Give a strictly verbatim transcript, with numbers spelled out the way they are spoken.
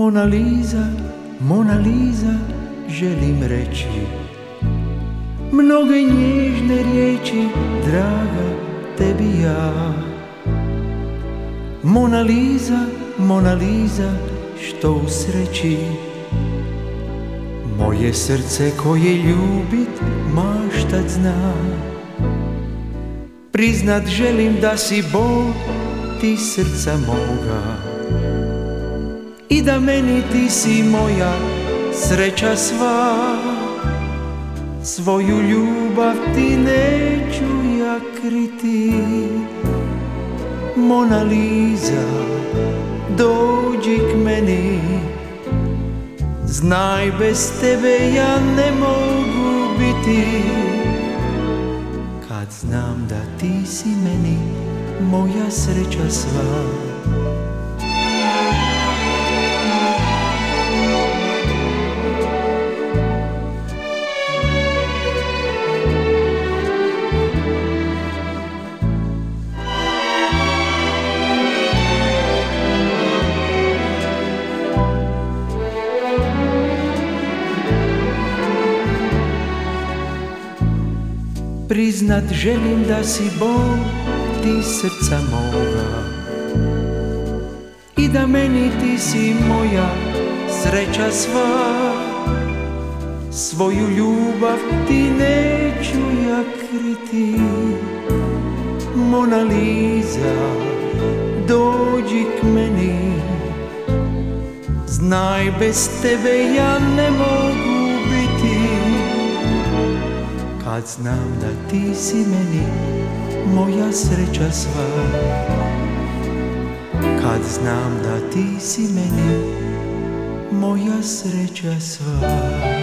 Mona Lisa, Mona Lisa, želim reći mnoge nježne riječi, draga, tebi ja. Mona Lisa, Mona Lisa, što u sreći moje srce koje ljubit maštat zna. Priznat želim da si Bog ti srca moga i da meni ti si moja sreća sva. Svoju ljubav ti neću ja kriti. Mona Lisa, dođi k meni, znaj bez tebe ja ne mogu biti. Kad znam da ti si meni moja sreća sva. Priznat želim da si Bog ti srca moga i da meni ti si moja sreća sva. Svoju ljubav ti neću ja kriti. Mona Lisa, dođi k meni, znaj bez tebe ja ne mogu biti. Kad znam da ti si meni moja sreća sva. Kad znam da ti si meni moja sreća sva.